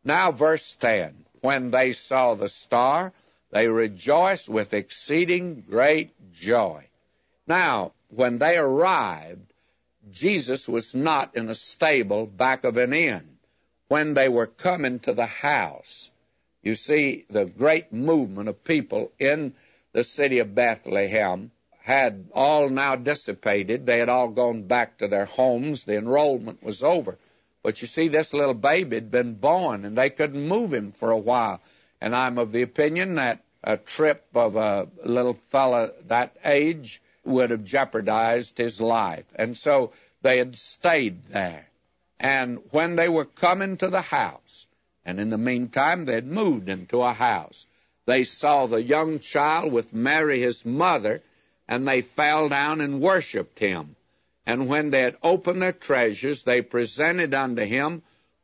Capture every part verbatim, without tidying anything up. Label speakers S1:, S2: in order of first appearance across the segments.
S1: Now verse ten, when they saw the star, they rejoiced with exceeding great joy. Now, when they arrived, Jesus was not in a stable back of an inn. When they were coming to the house, you see, the great movement of people in the city of Bethlehem had all now dissipated. They had all gone back to their homes. The enrollment was over. But you see, this little baby had been born, and they couldn't move him for a while. And I'm of the opinion that a trip of a little fella that age would have jeopardized his life. And so they had stayed there. And when they were coming to the house, and in the meantime they had moved into a house, they saw the young child with Mary his mother, and they fell down and worshipped him. And when they had opened their treasures, they presented unto him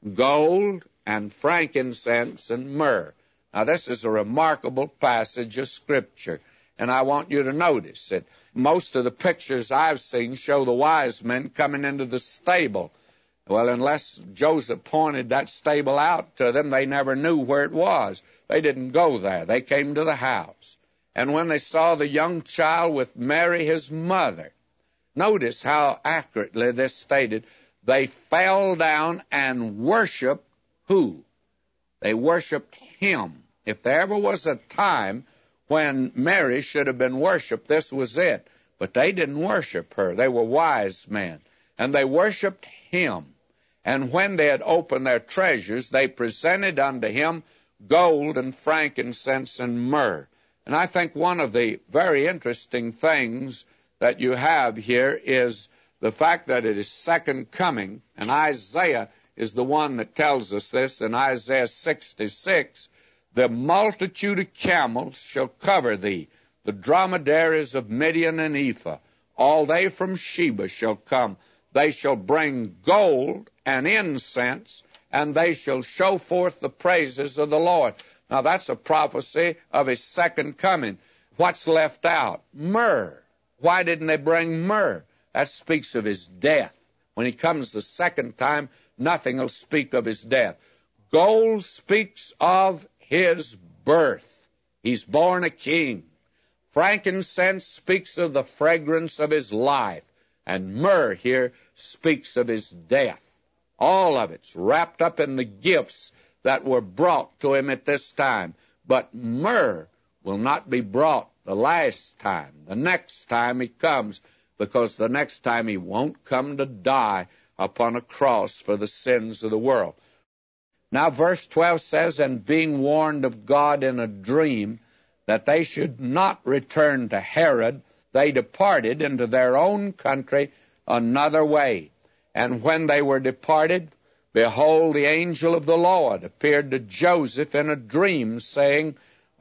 S1: gold and frankincense and myrrh. Now, this is a remarkable passage of Scripture, and I want you to notice that most of the pictures I've seen show the wise men coming into the stable. Well, unless Joseph pointed that stable out to them, they never knew where it was. They didn't go there. They came to the house. And when they saw the young child with Mary his mother, notice how accurately this stated, they fell down and worshiped who? They worshiped him. If there ever was a time when Mary should have been worshiped, this was it. But they didn't worship her. They were wise men. And they worshiped him. And when they had opened their treasures, they presented unto him gold and frankincense and myrrh. And I think one of the very interesting things that you have here is the fact that it is second coming, and Isaiah is the one that tells us this in Isaiah sixty-six, the multitude of camels shall cover thee, the dromedaries of Midian and Ephah, all they from Sheba shall come. They shall bring gold and incense, and they shall show forth the praises of the Lord. Now, that's a prophecy of his second coming. What's left out? Myrrh. Why didn't they bring myrrh? That speaks of his death. When he comes the second time, nothing will speak of his death. Gold speaks of his birth. He's born a king. Frankincense speaks of the fragrance of his life. And myrrh here speaks of his death. All of it's wrapped up in the gifts that were brought to him at this time. But myrrh will not be brought the last time, the next time he comes, because the next time he won't come to die upon a cross for the sins of the world. Now verse twelve says, and being warned of God in a dream that they should not return to Herod, they departed into their own country another way. And when they were departed, behold, the angel of the Lord appeared to Joseph in a dream, saying,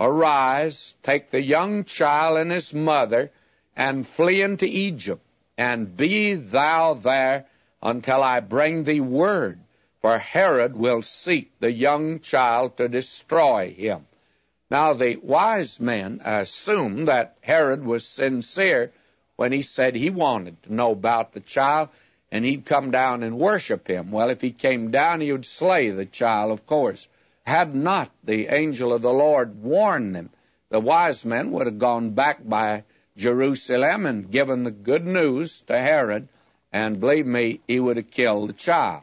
S1: Arise, take the young child and his mother, and flee into Egypt, and be thou there until I bring thee word, for Herod will seek the young child to destroy him. Now the wise men assumed that Herod was sincere when he said he wanted to know about the child, and he'd come down and worship him. Well, if he came down, he would slay the child, of course. Had not the angel of the Lord warned them, the wise men would have gone back by Jerusalem and given the good news to Herod, and believe me, he would have killed the child.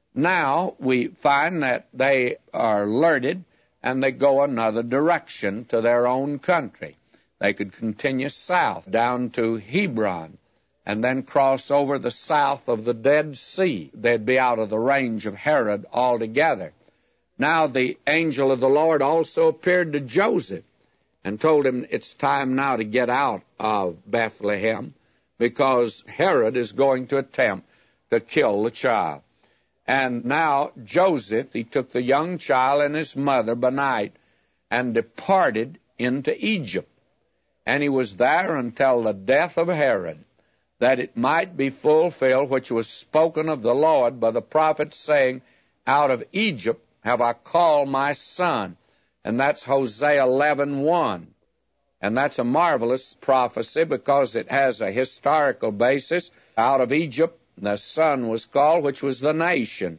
S1: Now we find that they are alerted, and they go another direction to their own country. They could continue south down to Hebron, and then cross over the south of the Dead Sea. They'd be out of the range of Herod altogether. Now the angel of the Lord also appeared to Joseph and told him it's time now to get out of Bethlehem because Herod is going to attempt to kill the child. And now Joseph, he took the young child and his mother by night and departed into Egypt. And he was there until the death of Herod, that it might be fulfilled which was spoken of the Lord by the prophet, saying, Out of Egypt have I called my son. And that's Hosea eleven one. And that's a marvelous prophecy because it has a historical basis. Out of Egypt the son was called, which was the nation.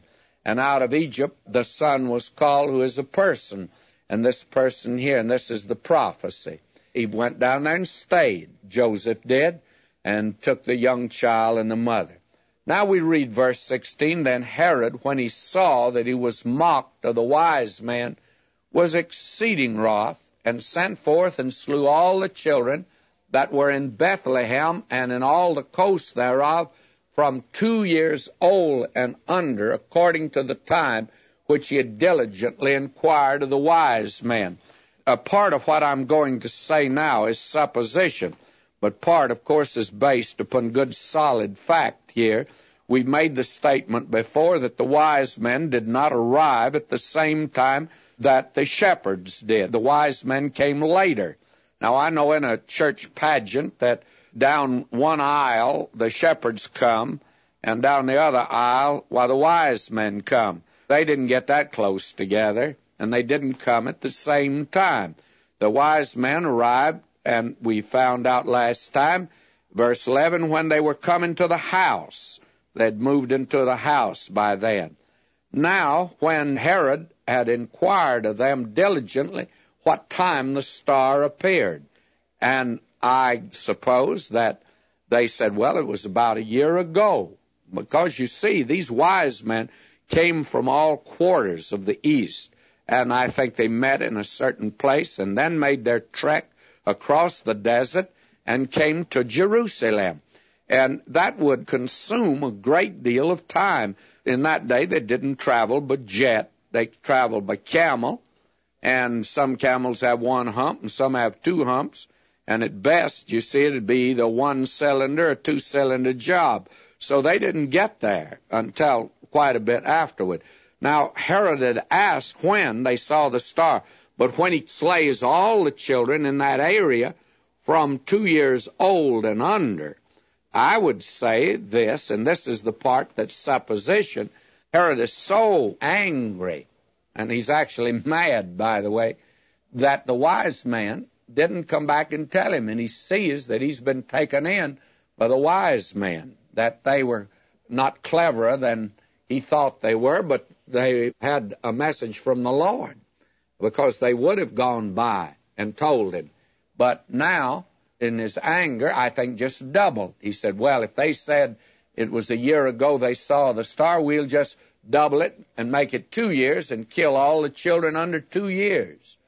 S1: And out of Egypt the son was called, who is a person. And this person here, and this is the prophecy. He went down there and stayed, Joseph did, and took the young child and the mother. Now we read verse sixteen, Then Herod, when he saw that he was mocked of the wise men, was exceeding wroth, and sent forth and slew all the children that were in Bethlehem and in all the coasts thereof, from two years old and under, according to the time which he had diligently inquired of the wise men. A part of what I'm going to say now is supposition, but part, of course, is based upon good solid fact here. We've made the statement before that the wise men did not arrive at the same time that the shepherds did. The wise men came later. Now, I know in a church pageant that down one aisle the shepherds come, and down the other aisle, why, the wise men come. They didn't get that close together, and they didn't come at the same time. The wise men arrived, and we found out last time, verse eleven, when they were coming to the house. They'd moved into the house by then. Now, when Herod had inquired of them diligently what time the star appeared, and I suppose that they said, well, it was about a year ago, because you see, these wise men came from all quarters of the east, and I think they met in a certain place and then made their trek across the desert and came to Jerusalem. And that would consume a great deal of time. In that day, they didn't travel by jet. They traveled by camel, and some camels have one hump and some have two humps. And at best, you see, it'd be either one-cylinder or two-cylinder job. So they didn't get there until quite a bit afterward. Now, Herod had asked when they saw the star, but when he slays all the children in that area from two years old and under, I would say this, and this is the part that's supposition, Herod is so angry, and he's actually mad, by the way, that the wise man didn't come back and tell him, and he sees that he's been taken in by the wise men, that they were not cleverer than he thought they were, but they had a message from the Lord, because they would have gone by and told him. But now, in his anger, I think just doubled. He said, well, if they said it was a year ago they saw the star, we'll just double it and make it two years and kill all the children under two years.